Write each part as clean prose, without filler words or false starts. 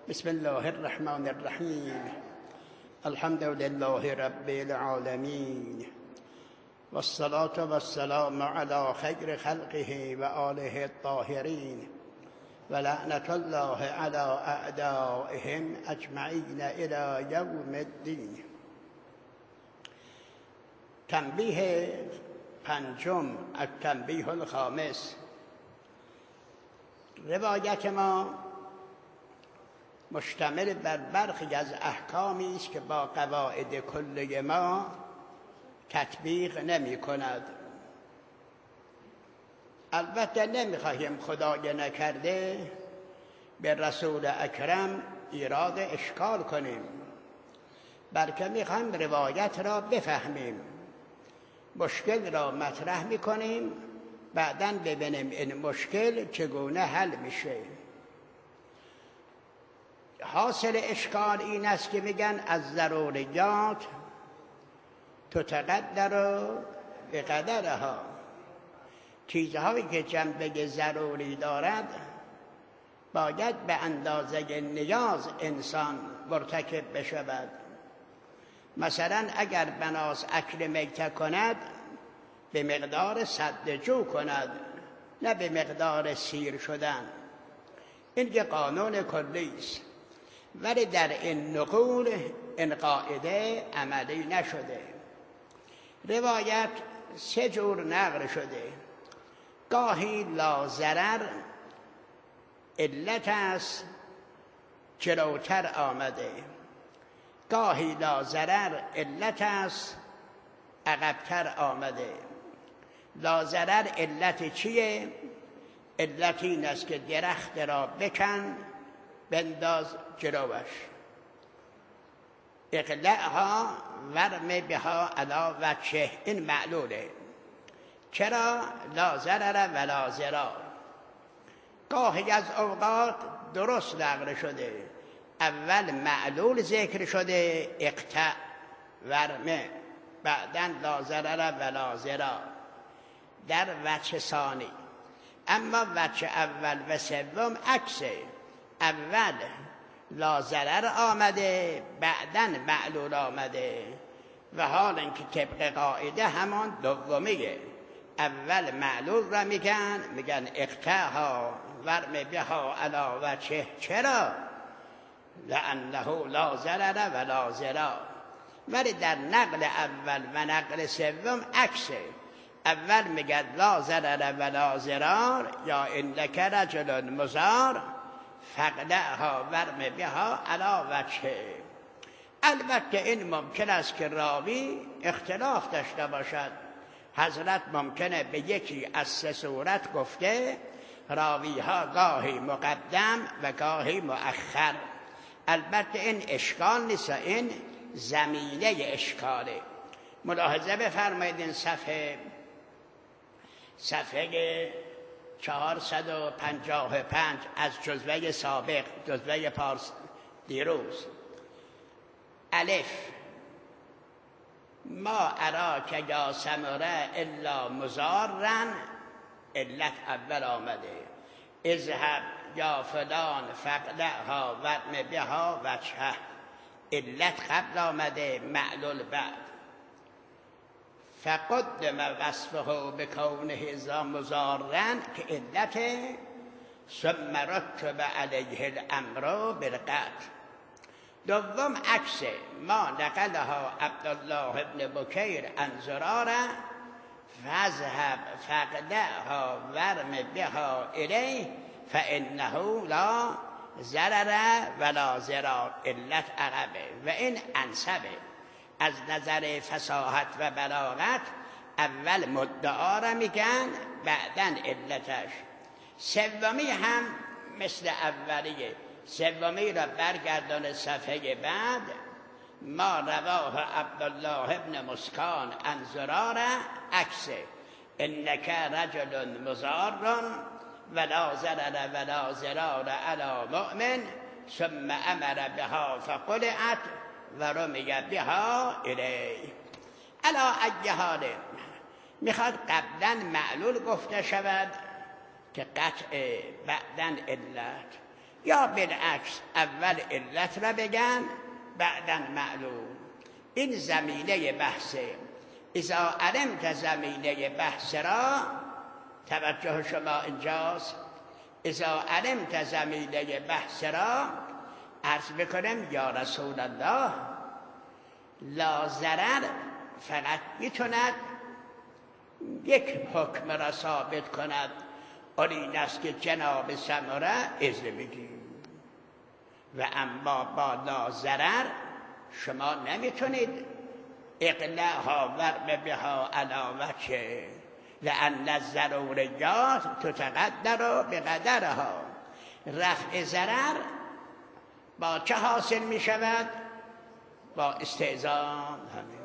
بسم الله الرحمن الرحیم. الحمد لله رب العالمین والصلاة والسلام على خیر خلقه و آله الطاهرین و لعنت الله على اعدائهم اجمعین الی یوم الدین. تنبیه پنجم، التنبیه الخامس. روایت ما مشتمل بر برخی از احکامی است که با قواعد کلی ما تطبیق نمی کند. البته نمی خواهیم خدای نکرده به رسول اکرم ایراد اشکال کنیم، بلکه می خواهیم روایت را بفهمیم، مشکل را مطرح می کنیم، بعداً ببینیم این مشکل چگونه حل میشه. حاصل اشکال این است که میگن از ضروریات تتقدر بقدرها. چیزهایی که جنبه ضروری دارد باید به اندازه نیاز انسان مرتکب بشود. مثلا اگر بناس اکل میته کند به مقدار سد جو کند، نه به مقدار سیر شدن. این که قانون کلی است، ولی در این نقول این قاعده عملی نشده. روایت سه جور نقل شده. گاهی لا ضرر علت است جلوتر آمده، گاهی لا ضرر علت است عقبتر آمده. لا ضرر علت چیه؟ علت این است که درخت را بکن بنداز جلوش، اقلعها ورم بها علی وجهه. این معلوله. چرا؟ لا ضرر ولا ضرار. گاهی از اوقات درست نقل شده، اول معلول ذکر شده اقطع ورمه، بعداً لا ضرر ولا ضرار در وجه ثانی. اما وجه اول و سوم عکسه. اول لا ضرر آمده، بعداً معلول آمده، و حال اینکه طبق قاعده همان دومیه. اول معلول را میگن اقطعها ورم بها علی وجهه. چرا؟ لانه لا ضرر ولا ضرار. ولی در نقل اول و نقل سوم عکسه. اول میگن لا ضرر ولا ضرار، یا انک رجل مضار فاقلعها ورم بها علی وجهه. البته این ممکن است که راوی اختلاف داشته باشد. حضرت ممکنه به یکی از سه صورت گفته، راوی ها گاهی مقدم و گاهی مؤخر. البته این اشکال نیست، این زمینه اشکاله. ملاحظه بفرمایید این صفحه 455 از جزوه سابق، جزوه پارس دیروز. الف ما اراک یا سمره الا مضارن، علت اول آمده. اذهب یا فلان فاقلعها ورم بها وجهه، علت قبل آمده، معلول بعد. فقدم وصفه بکونه ذا مضارن که علت، ثم رتب علیه الامر بالقطع. دوم عکسه. ما نقلها عبدالله ابن بکیر عن زراره فاذهب فاقلعها ورم بها الیه فانه لا ضرر ولا ضرار، علت عقبه. و این انسبه. از نظر فصاحت و بلاغت اول مدعا را میگن، بعدن علتش. سومی هم مثل اولیه. سومی را برگردان صفحه بعد. ما رواه عبدالله ابن مسکان عن زراره عکسه، انک رجل مضار ولا ضرر ولا ضرار علی مؤمن ثم امر بها فقلعت و رمی بها الیه. علی ای حال میخواد قبلا معلول گفته شود که قطع، بعدن علت. یا بالعکس اول علت را بگن بعداً معلوم. این زمینه بحثه. اذا علمت زمینه بحث را، توجه شما اینجاست، اذا علمت زمینه بحث را عرض بکنم یا رسول الله لا ضرر فقط میتوند یک حکم را ثابت کند، آن این است که جناب سمره اذن بگیر، و اما با لا ضرر شما نمیتونید اقناعها ورم بها علی وجه لأن الضروریات تتقدر بقدرها. رفع ضرر با چه حاصل می شود؟ با استئذان.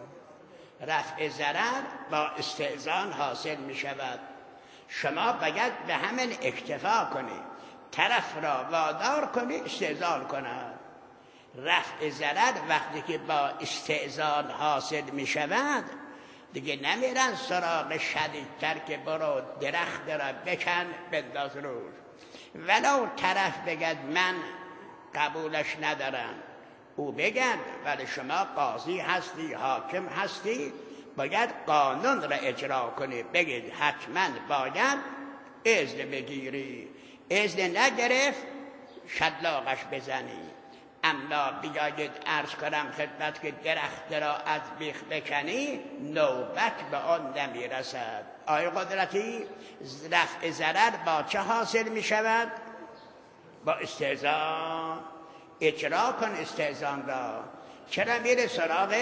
رفع ضرر با استئذان حاصل می شود. شما باید به همین اکتفا کنید، طرف را وادار کنید استئذان کند. رفع ضرر وقتی که با استئذان حاصل می شود دیگه نمیرن سراغ شدیدتر که برو درخت را بکن بنداز روش. ولو طرف بگد من قبولش ندارم، او بگد ولی شما قاضی هستی، حاکم هستی، باید قانون را اجرا کنی، بگید حتما باید اذن بگیری، اذن نگرفت شلاقش بزنی. اما بیایید عرض کنم خدمت که درخت را از بیخ بکنی نوبت به آن نمیرسد. آیا قدرتی رفع ضرر با چه حاصل می شود؟ با استئذان. اجرا کن استئذان را. چرا میره سراغ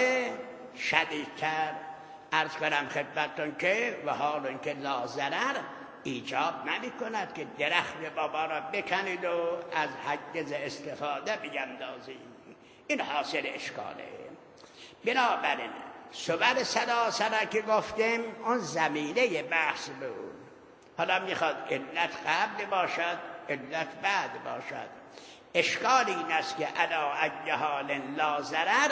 شدیدتر؟ عرض کنم خدمتتون که و حال اینکه لا ضرر ایجاب نمی کند که درخت بابا را بکنید و از حجز استفاده بیندازید. این حاصل اشکاله. بنابراین صور سلاسله که گفتیم اون زمینه بحث بود. حالا میخواد علت قبل باشد علت بعد باشد. اشکال این است که علی ای حال لا ضرر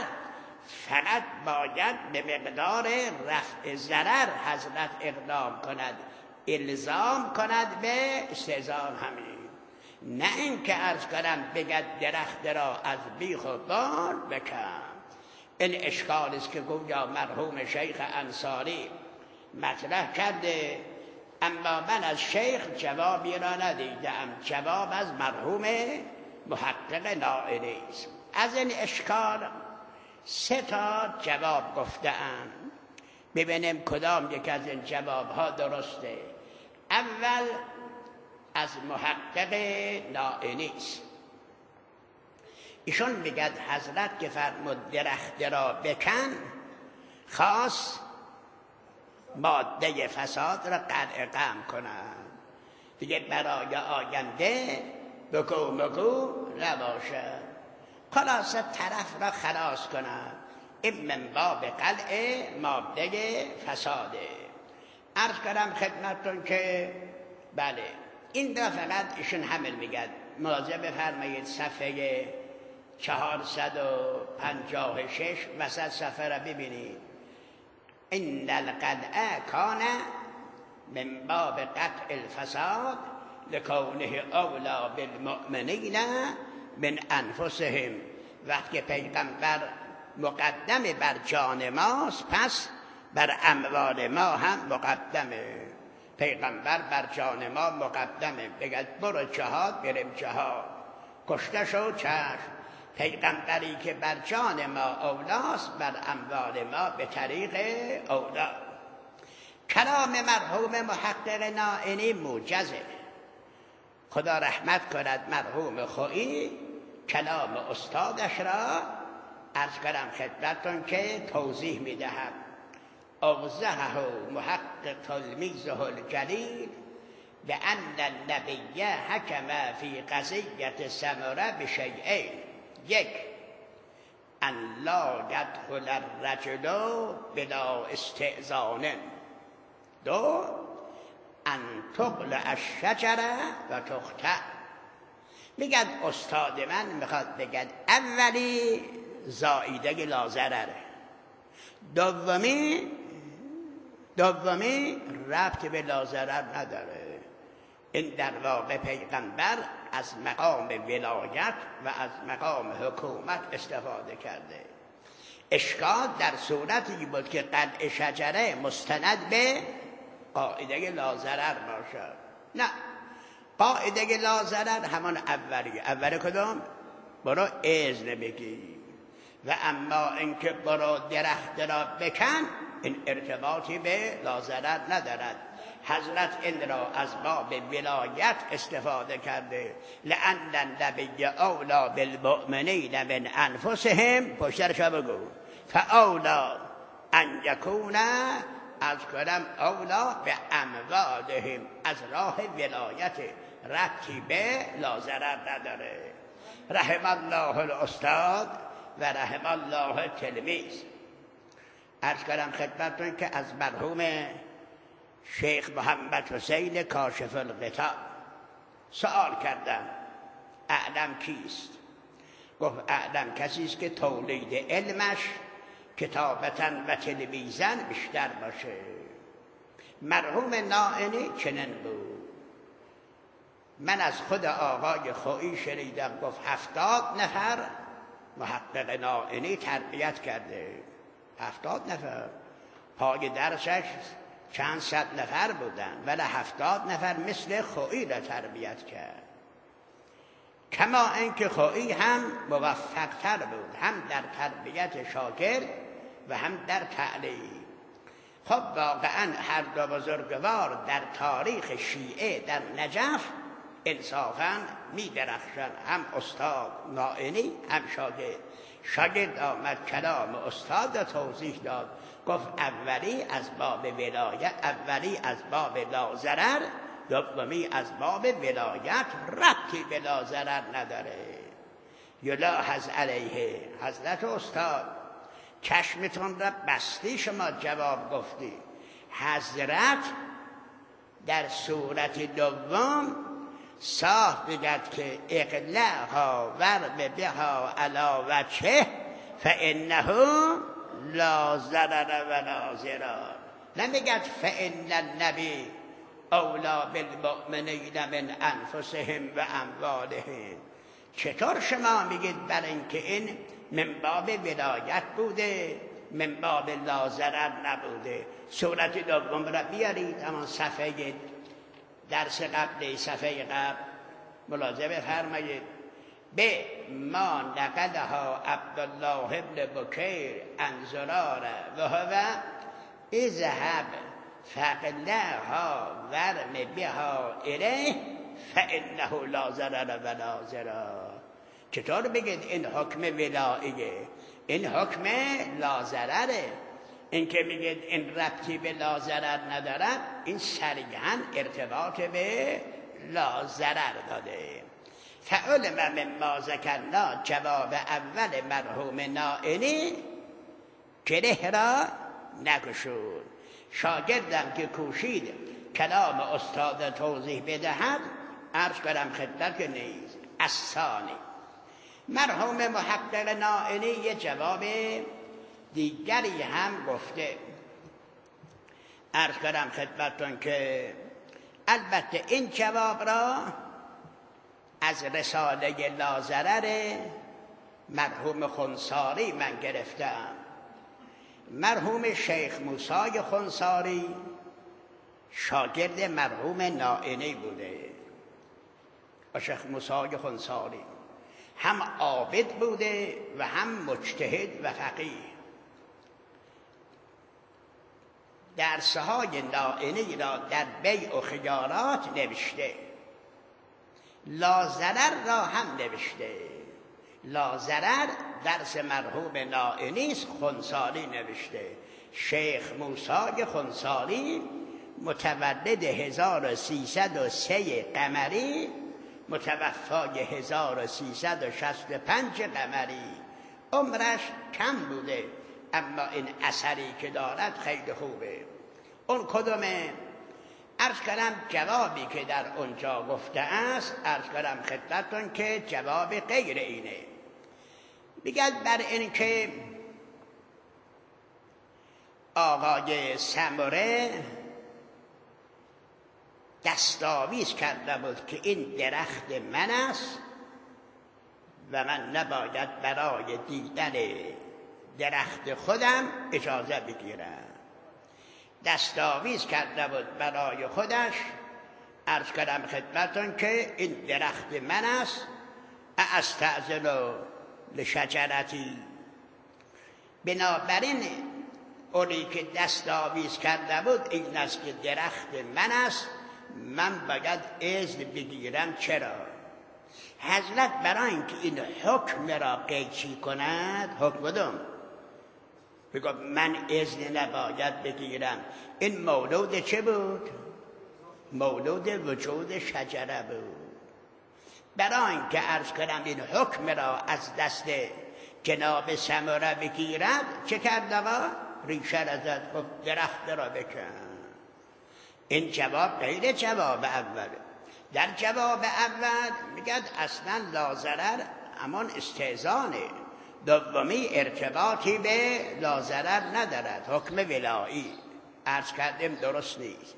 فقط باید به مقدار رفع ضرر حضرت اقدام کند، الزام کند به استئذان همین، نه اینکه عرض کنم بگد درخت را از بیخ و بار بکن. این اشکال است که گویا مرحوم شیخ انصاری مطرح کرده، اما من از شیخ جوابی را ندیدم. جواب از مرحوم محقق نائینی است. از این اشکال 3 جواب گفته‌اند. ببینیم کدام یک از این جوابها درسته. اول از محقق نائینی است. ایشون میگد حضرت که فرمود درخت را بکن، خاص ماده فساد را قطع کنند، دیگه برای آینده بگو نباشد. خلاصه طرف را خلاص کنند. این من باب قلع ماده فساده. عرض کنم خدمتتون که بله این دا فقط ایشون حمل میگد. ملاحظه بفرمایید صفحه 456 وسط صفحه را ببینید. ان القلع کان من باب قطع الفساد لکونه اولا بالمؤمنین من انفسهم. وقتی پیغمبر مقدم بر جان ماست، پس بر اموال ما هم مقدمه. پیغمبر بر جان ما مقدمه، بگد برو جهاد، بریم جهاد، کشته شو چشم. پیغمبری که بر جان ما اولاست بر اموال ما به طریق اولا. کلام مرحوم محقق نائینی موجزه، خدا رحمت کند مرحوم خویی کلام استادش را عرض کنم خدمتتون که توضیح میدهد. اوضحه محقق تلمیذه الجلیل بأن النبی حکم فی قضیة سمره بشیئین: 1 ان لا يدخل الرجل بلا استئذان، 2 ان تقلع الشجره و تقطع. میگد استاد من میخواد بگد اولی زائیده لازرره، دومی ربط به لازرر نداره. این در واقع پیغمبر از مقام ولایت و از مقام حکومت استفاده کرده. اشکال در صورتی بود که قطع شجره مستند به قاعده لاضرر باشد. نه، قاعده لاضرر همان اولی کدام؟ برو اذن بگی، و اما اینکه برو درخت را بکن، این ارتباطی به لاضرر ندارد. حضرت این را از باب ولایت استفاده کرده. لأن النبی اولی بالمؤمنین من انفسهم، پشترش بگو، فاولی ان یکون از کلم اولا به اموالهم، از راه ولایت ربطی به لاضرر نداره. رحم الله الاستاد و رحم الله تلمیذ. عرض کردم خدمتتون که از مرحوم شیخ محمد حسین کاشف الغطا سوال کردم اعلم کیست؟ گفت اعلم کسی است که تولید علمش کتابتن و تلویزن بیشتر باشه. مرحوم نائینی چنین بود. من از خود آقای خویی شنیدم گفت 70 نفر محقق نائینی تربیت کرده. 70 نفر. پای درسش چند صد نفر بودن، ولی 70 نفر مثل خویی را تربیت کرد. کما اینکه خویی هم موفق‌تر بود، هم در تربیت شاگرد و هم در تعلیم. خب واقعا هر دو بزرگوار در تاریخ شیعه در نجف انصافاً می درخشند. هم استاد نائینی هم شاگرد. شاگرد آمد کلام استاد را توضیح داد، گفت اولی از باب ولایت، اولی از باب لاضرر، دومی از باب ولایت، ربطی به لاضرر نداره. یلاحظ علیه. حضرت استاد چشمتون را بستی، شما جواب گفتی. حضرت در صورت دوم صاحب بگد که اقلعها ورب بها علی وجهه فانه لا ضرر ولا ضرار. نمیگد فان النبی اولی بالمؤمنین من انفسهم و اموالهم. چطور شما میگید برای اینکه این من باب ولایت بوده، من باب لاضرر نبوده؟ صورت دوم را بیارید، اما صفحه درس قبل، صفحه قبل ملاحظه فرمایید. به ما نقلها عبدالله ابن بکیر عن زراره و هو اذهب فقلعها ورم بها الیه فانه لا ضرر ولا ضرار. چطور بگید این حکم ولاییه؟ این حکم لاضرره. این که میگید این ربطی به لاضرر ندارد، این صریحاً ارتباط به لاضرر داده. فعلم مما ذکرنا، جواب اول مرحوم نائینی گره را نگشود. شاگردم که کوشید کلام استاد توضیح بدهد، عرض کنم خدمت که نیست. الثانی، مرحوم محقق نائینی یه جواب دیگری هم گفته. عرض کنم خدمتتون که البته این جواب را از رساله لاضرر مرحوم خنثاری من گرفتم. مرحوم شیخ موسی خنثاری شاگرد مرحوم نائینی بوده. و شیخ موسی خنثاری هم عابد بوده و هم مجتهد و فقیه. درسهای نائینی را در بیع و خیارات نوشته، لاضرر را هم نوشته. لاضرر درس مرحوم نائینی است، خنثاری نوشته. شیخ موسی خنثاری متولد 1303 قمری، متوفای 1365 قمری. عمرش کم بوده، اما این اثری که دارد خیلی خوبه. اون کدومه؟ عرض کردم جوابی که در اونجا گفته است، عرض کردم خدمتتون که جواب غیر اینه. میگد بر این که آقای سمره دستاویز کرده بود که این درخت من است و من نباید برای دیدن درخت خودم اجازه بگیرم. دستاویز کرده بود برای خودش، عرض کردم خدمتون که این درخت من است، استأذن لشجرتی. بنابراین اونی که دستاویز کرده بود این است که درخت من است، من باید اذن بگیرم. چرا؟ حضرت برای اینکه این حکم را قیچی کند، حکم بدم بگم من اذن نباید بگیرم. این مولود چه بود؟ مولود وجود شجره بود. برای اینکه عرض کنم این حکم را از دست جناب ثمره بگیرد، چه کرد آقا؟ ریشه را زد، خب درخت را بکن. این جواب غیر جواب اول. در جواب اول میگد اصلا لازرر امان استئذانه، دومی ارتباطی به لازرر ندارد، حکم ولایی. عرض کردیم درست نیست.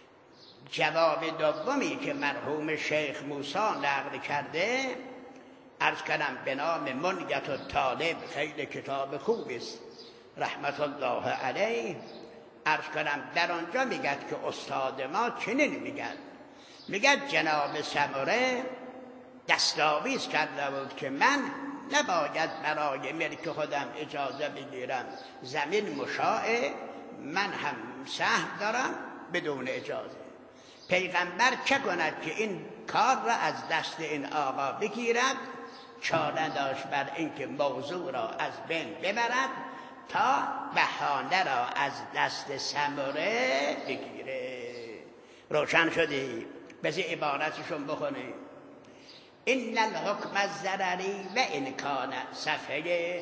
جواب دومی که مرحوم شیخ موسی نقل کرده، عرض کردم به نام منیت الطالب، خیلی کتاب خوبی است رحمت الله علیه. عرض کردم در آنجا میگد که استاد ما چنین میگد جناب ثمره دستاویز کرده بود که من نباید برای ملک خودم اجازه بگیرم، زمین مشاعه، من هم سهم دارم بدون اجازه. پیغمبر چه کند که این کار را از دست این آقا بگیرد؟ چاره داشت بر اینکه موضوع را از بین ببرد تا بهانه را از دست ثمره بگیره. روشن شدی؟ بذار عبارتشون بخونی. این الحکم الضرری و ان کان، صفحه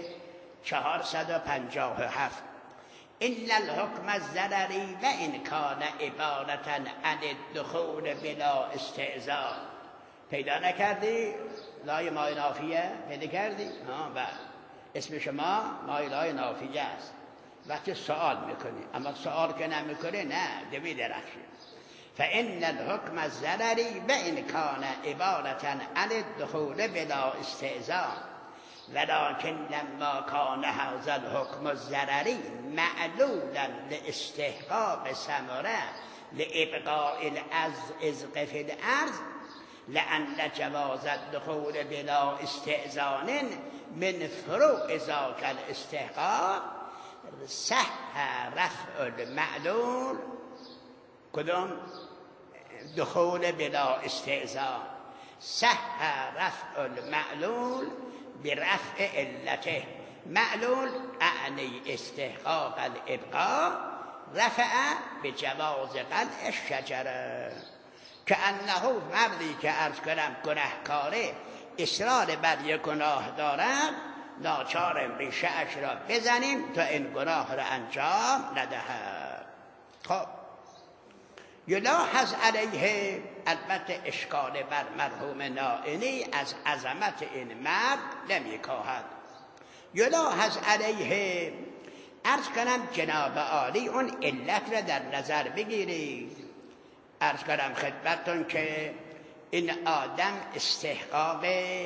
457. این الحکم الضرری و ان کان عبارة عن الدخول بلا استئذان. پیدا نکردی؟ لای مای نافیه پیدا کردی؟ بله، اسم شما مای نافیه است. وقتی سوال میکنی، اما سوال که نمیکنی نه دوی درخشی. فإن الحكم الضرری و ان کان عبارة عن الدخول بلا استئذان ولكن لما كان هذا الحكم الضرری معلولا لاستحقاق ثمره لابقاء العزق في الارض لأن جواز الدخول بلا استئذان من فروع ذاك الاستحقاق صح رفع المعلول. کدام؟ دخول بلا استئذان. صح رفع المعلول برفع علته. معلول اعنی استحقاق الابقاء، رفع بجواز قلع الشجره. که انه مردی که عرض کنم گناهکاره، اصرار بر یک گناه دارد، ناچارم ریشه اش را بزنیم تا این گناه را انجام ندهد. خب یلاحظ علیه، البته اشکال بر مرحوم نائینی از عظمت این مرد نمیکاهد. یلاحظ علیه، عرض کنم جناب عالی اون علت را در نظر بگیرید. عرض کنم خدمتتون که این آدم استحقاق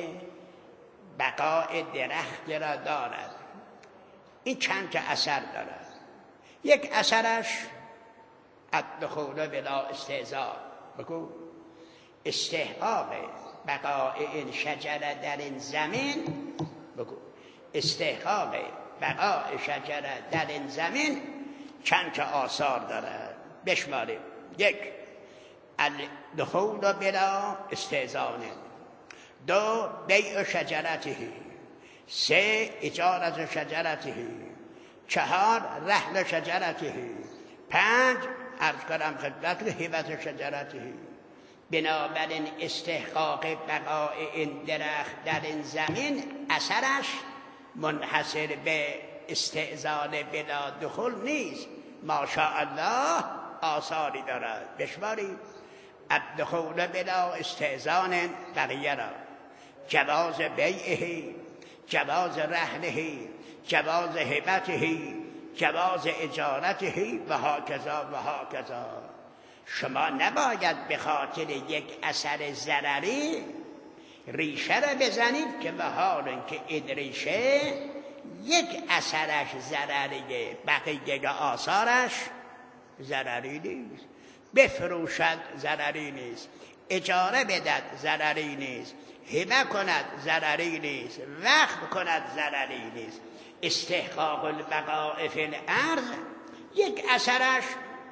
بقای درخت را دارد. این چند تا اثر دارد. یک اثرش الدخول بلا استئذان، بگو استحقاق بقای این شجره در این زمین، بگو استحقاق بقای شجره در این زمین چند تا آثار دارد. بشماریم. یک، الدخول بلا استئذان. دو، بیع شجرته. سه، اجارت شجرته. چهار، رحل شجرته. پنج، عرض کردم خدمت هبت شجرته. بنابراین استحقاق بقای این درخت در این زمین اثرش منحصر به استئذان بلا دخول نیست، ماشاءالله آثاری دارد. بشمارید. الدخول بلا استئذان بقیه را، جواز بیعه، جواز رهنه، جواز هبته، جواز اجارته و هاکذا و هاکذا. شما نباید به خاطر یک اثر ضرری ریشه را بزنید که به حال اینکه این ریشه یک اثرش ضرریه، بقیه آثارش ضرری نیست. بفروشد ضرری نیست، اجاره بدد ضرری نیست، هبه کند ضرری نیست، وقف کند ضرری نیست. استحقاق البقاء فی الارض یک اثرش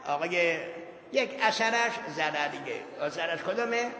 ضرریه. اثرش کدومه؟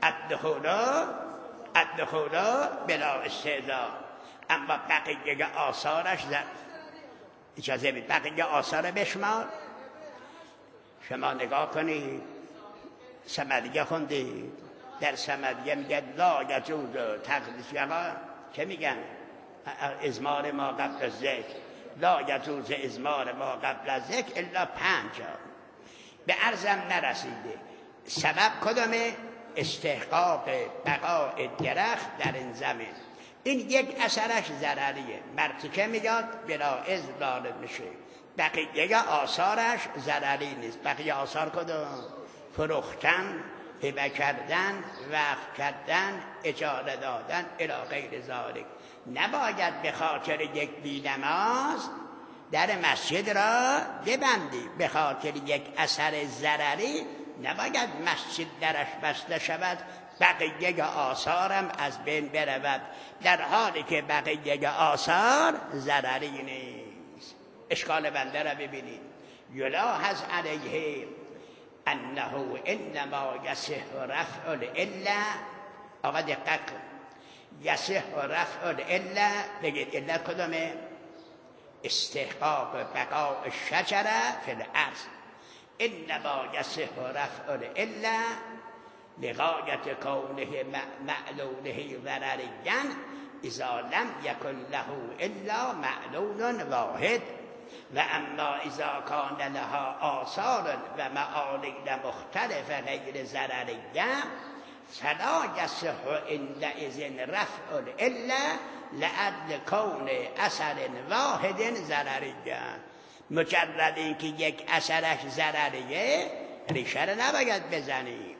الدخولا بلا استعداد. اما بقیه آثارش اجازه بید بقیه آثار بشمار. شما نگاه کنید، صمدیه خوندید، در صمدیه میگه لا یجوز تقدیس، چه میگن؟ ازمار ما قبل الذکر، لا یجوز ازمار ما قبل الذکر الا 5 جا. به عرضم نرسیده. سبب کدومه؟ استحقاق بقاء درخت در این زمین. این یک اثرش ضرریه، مرتکه میاد بلا اذن ظالم میشه. بقیه آثارش ضرری نیست. بقیه آثار کدوم؟ فروختن، هبه کردن، وقف کردن، اجاره دادن الی غیر ذالک. نباید به خاطر یک بینماز در مسجد را ببندی، به خاطر یک اثر ضرری نباید مسجد درش بسته شود، بقیه آثارم از بین برود، در حالی که بقیه آثار ضرری نیست. اشکال بنده را ببینید. یلاحظ علیه انه انما یصح رفع العله. آقا دقت کن، یصح رفع العله، بگید علت کدومه؟ استحقاق بقاء الشجره فی الارض. انما یصح رفع العله لغایت کونه معلوله ضرریا اذا لم یکن له الا معلول واحد، و اما اذا کان لها آثار و معالل مختلف غیر ضرریه فلا یصح عندئذ رفع العله لعدل کون اثر واحد ضرریه. مجرد اینکه یک اثرش ضرریه ریشه را نباید بزنی.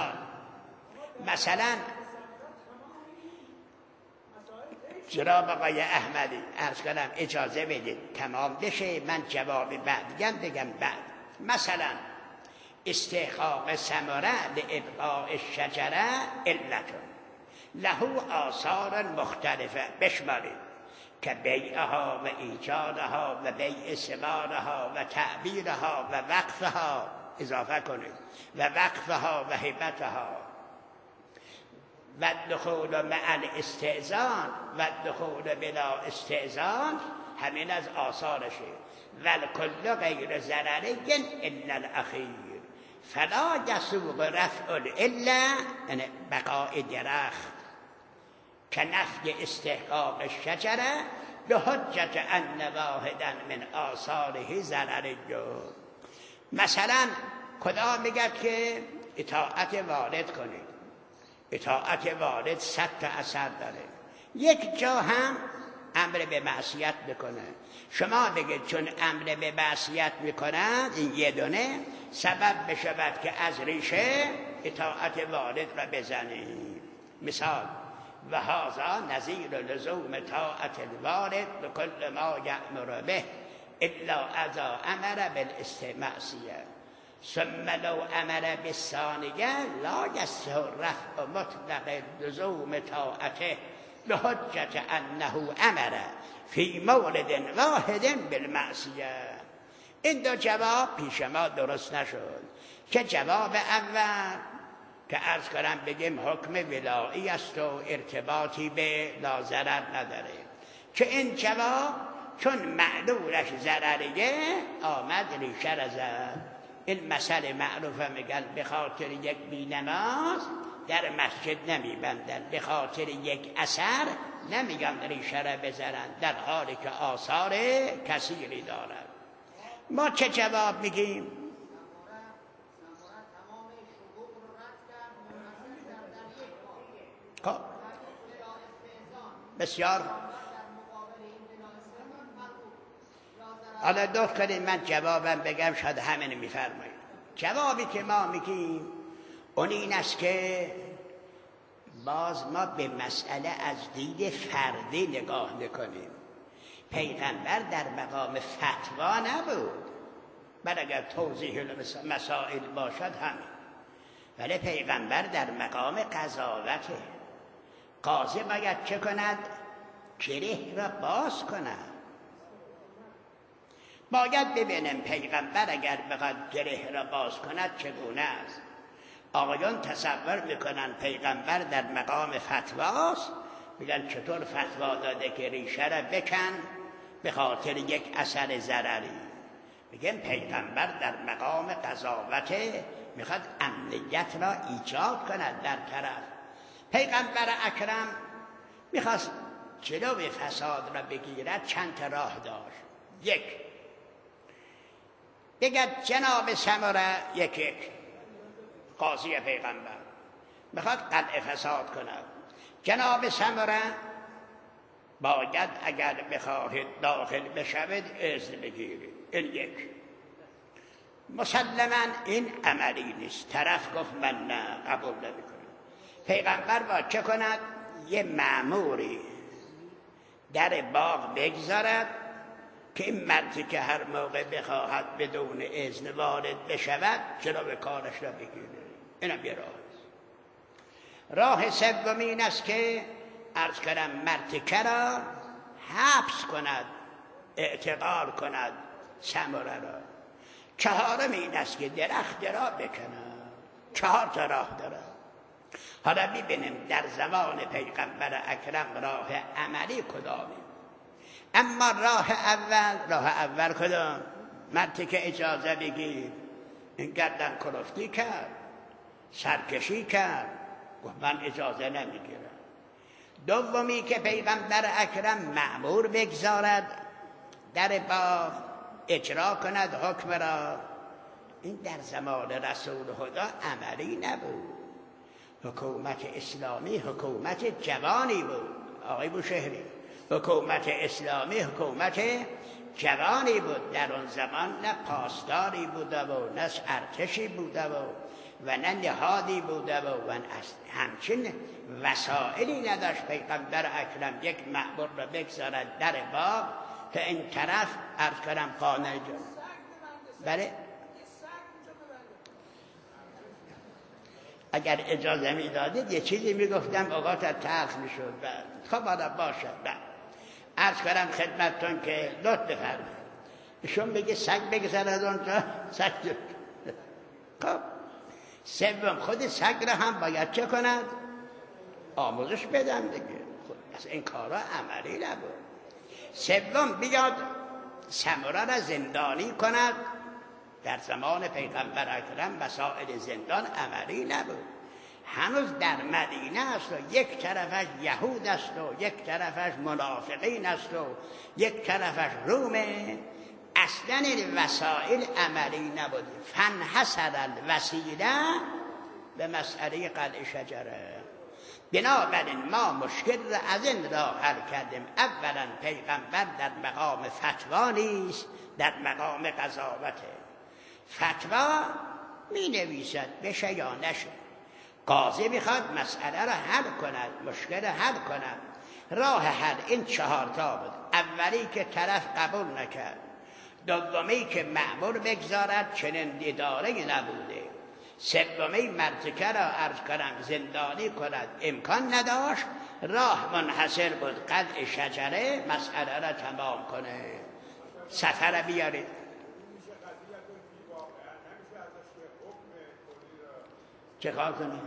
مثلا جناب آقای احمدی، عرض کنم اجازه بدید تمام بشه، من جواب بعدیم بگم بعد. مثلا استحقاق ثمره لابقاء الشجره علت له آثار مختلفه، بشمارید، که بیعها و ایجادها و بیع ثمارها و تعبیرها و وقفها، اضافه کنید، و وقفها و هبتها و دخول مع الاستئذان و دخول بلا استئذان، همین از آثارشه. والکل غیر ضرری الا الاخیر فلا یسوغ رفع العله، یعنی بقاء درخت، که نفی استحقاق الشجره به حجت ان واحدا من آثاره ضرری. مثلا خدا میگه که اطاعت والد کنید. اطاعت والد 100 تا اثر داره، یک جا هم امر به معصیت میکنه. شما بگید چون امر به معصیت میکنند این یه دونه سبب بشود که از ریشه اطاعت والد را بزنید. مثال و هذا نظیر لزوم طاعت الوالد بكل ما یأمر به الا اذا امر بالاستمعصیه، ثم لو امر بالثانیه لا یصح رفع مطلق لزوم طاعته بحجت انه امر فی مورد واحد بالمعصیه. این دو جواب پیش ما درست نشد. که جواب اول که عرض کنم بگیم حکم ولایی است و ارتباطی به لا ضرر نداره، که این جواب چون معلولش ضرریه آمد ریشه را زد. این مسئله معروفه، میگن به خاطر یک بینماز در مسجد نمیبندن، به خاطر یک اثر نمیگن ریشه را بزنن، در حالی که آثار کثیری دارد. ما چه جواب میگیم؟ بسیار حالا دوست کنید من جوابم بگم، شاید همین میفرمایید. جوابی که ما میگیم اون این است که باز ما به مسئله از دید فردی نگاه میکنیم. پیغمبر در مقام فتوا نبود، بل اگر توضیح مسائل باشد همین، ولی پیغمبر در مقام قضاوته. قاضی باید چه کند؟ گره را باز کند. باید ببینیم پیغمبر اگر بخواد گره را باز کند چگونه است. آقایان تصور میکنن پیغمبر در مقام فتواست، میگن چطور فتوا داده که ریشه را بکن به خاطر یک اثر ضرری. میگن پیغمبر در مقام قضاوته، میخواد امنیت را ایجاد کند در طرف. پیغمبر اکرم میخواست جلوی فساد را بگیرد، چند تا راه داشت. یک، بگد جناب سمره یک قاضی پیغمبر میخواد قطع فساد کند، جناب سمره باید اگر بخواهید داخل بشوید اذن بگیرید. این یک. مسلما این عملی نیست. طرف گفت من نه، قبول نمیکنم. پیغمبر باید چه کند؟ یه مأموری در باغ بگذارد که این مردی که هر موقع بخواهد بدون اذن وارد بشود جلوی کارش را بگیره. اینم یه راه است. راه سومی این است که عرض کردم مرتکه را حبس کند، اعتقال کند سمره را. چهارم این است که درخت را بکند. 4 تا راه دارد. حالا ببینیم در زمان پیغمبر اکرم راه عملی کدامه. اما راه اول کدام؟ مرتکه اجازه بگیر. این گردن کلفتی کرد، سرکشی کرد، گفت من اجازه نمیگیرم. دومی که پیغمبر اکرم مأمور بگذارد در باغ اجرا کند حکم را. این در زمان رسول خدا عملی نبود. حکومت اسلامی حکومت جوانی بود. آقای بوشهری، حکومت اسلامی حکومت جوانی بود. در اون زمان نه پاسداری بوده و نه ارتشی بوده و نه نهادی بوده و همچین وسائلی نداشت پیغمبر اکرم یک مأمور را بگذارد در باغ که این طرف عرض کردم خانه جان. بله اگر اجازه میدادید یه چیزی میگفتم اوقات تلخ میشد. خب حالا باشد. عرض کردم خدمتتون که لطف بفرمایید ایشون بگه سگ بگذارد اونجا، سگ خب سوم خود سگ را هم باید چه کند؟ آموزش بدم دیگه. خب از این کارا عملی نبود. سوم بیاد سمره را زندانی کند. در زمان پیغمبر اکرم مسائل زندان عملی نبود. هنوز در مدینه است و یک طرفش یهود است و یک طرفش منافقین است و یک طرفش رومه. اصلا این وسائل عملی نبود. فانحصر الوسیله به مسئله قلع شجره. بنابراین ما مشکل را از این راه حل کردیم. اولا پیغمبر در مقام فتوا نیست، در مقام قضاوته. فتوا می نویسد بشه یا نشه. قاضی میخواد مسئله را حل کند، مشکل را حل کند. راه حل این 4 تا بود. اولی که طرف قبول نکرد، دومی که مأمور بگذارد چنین اداره‌ای نبوده، سومی مرتکه را عرض کنم زندانی کند امکان نداشت، راه منحصر بود قطع شجره مسئله را تمام کنه. سفر بیارید. چه کار کنی؟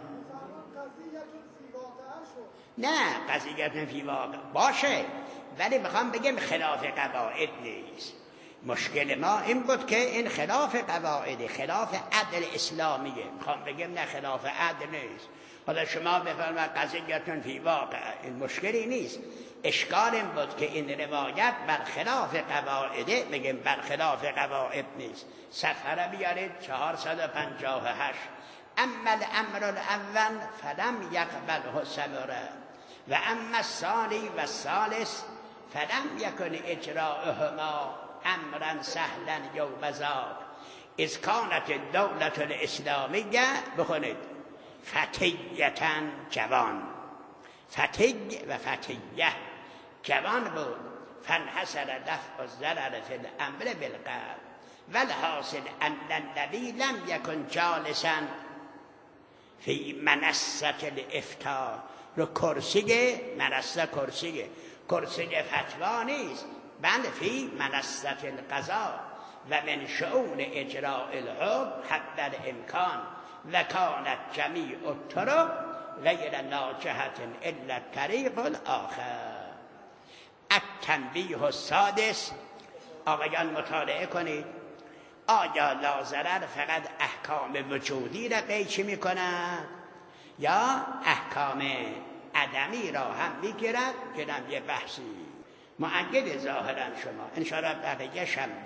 نه قضیت فی واقع باشه، ولی میخوام بگم خلاف قواعد نیست. مشکل ما این بود که این خلاف قواعد، خلاف عدل اسلامیه. میخوام بگم نه خلاف عدل نیست. حالا شما بفرمایید قضیتون فی واقع، این مشکلی نیست. اشکال این بود که این روایت برخلاف قواعده، میگم برخلاف قواعد نیست. صفحه بیارید 458. اما الامر الاول فلم یقبله سمره و اما الثانی و الثالث فلم یکن اجراؤهما امرا سهلا یوبذاک. از کانت دولت الاسلامیه بخونید فتیتن جوان، فتی و فتیه جوان بود. فانحصر دفع الضرر فی الامر بالقلب والحاصل ان النبی لم یکن جالسا فی منصه الافتاء. رو کرسی منصه، کرسی فتوا نیست، بله فی منصه القضاء و من شؤون اجراء الحکم حد الامکان و کانت جمیع الطرق غیر ناجحة الا الطریق الاخر. التنبیه السادس، آقایان مطالعه کنید. آیا لا ضرر فقط احکام وجودی را قیچی می کند یا احکام عدمی را هم می گیرد؟ که یه بحثی معقد ظاهرا شما انشاءالله بقیه شنبه